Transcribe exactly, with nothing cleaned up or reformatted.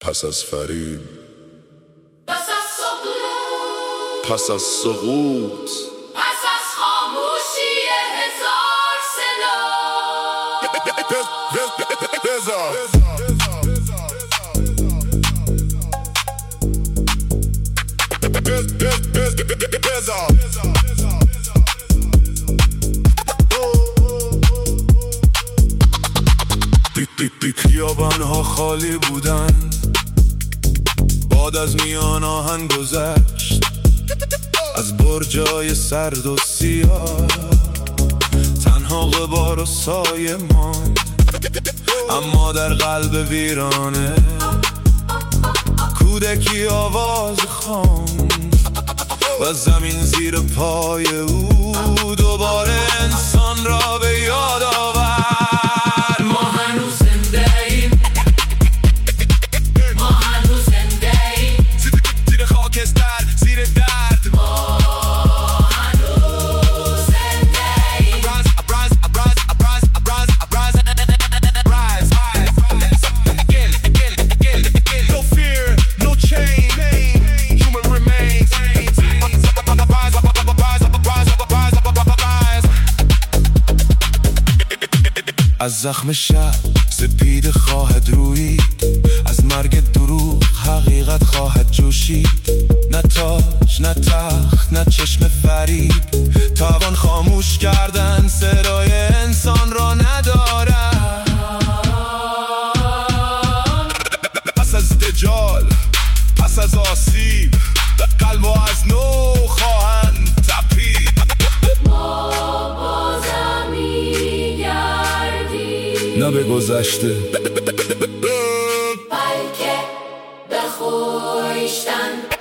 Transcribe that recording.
پس از فریب، پس از سقوط، پس از سقوط، پس از خاموشی هزار سنا، خیابان‌ها خالی بودن، باد از میان آهن گذشت، از برجای سرد و سیاه تنها غبار و سایه ماند. اما در قلب ویرانه کودکی آواز خواند و زمین زیر پای او دوباره انسان را به یاد آورد. ما هنوز زنده ایم، ما هنوز زنده ایم، زیر خاکستر، زیر درد، ما هنوز زنده ایم. Rise, rise, rise, rise, rise, rise, rise, rise, again, again, again, again. No fear, no change, human remains. Rise, rise, rise, rise. از زخم شب سپید خواهد رویید، از مرگ دروغ حقیقت خواهد جوشید. نه تاج، نه تخت، نه چشم فریب توان خاموش کردن صدای انسان را ندارد. پس از دجال، پس از آسیب، قلب‌ها از نو خواهند تپید. ما بازم می‌گردیم، نه به گذشته، بلکه به خویشتن.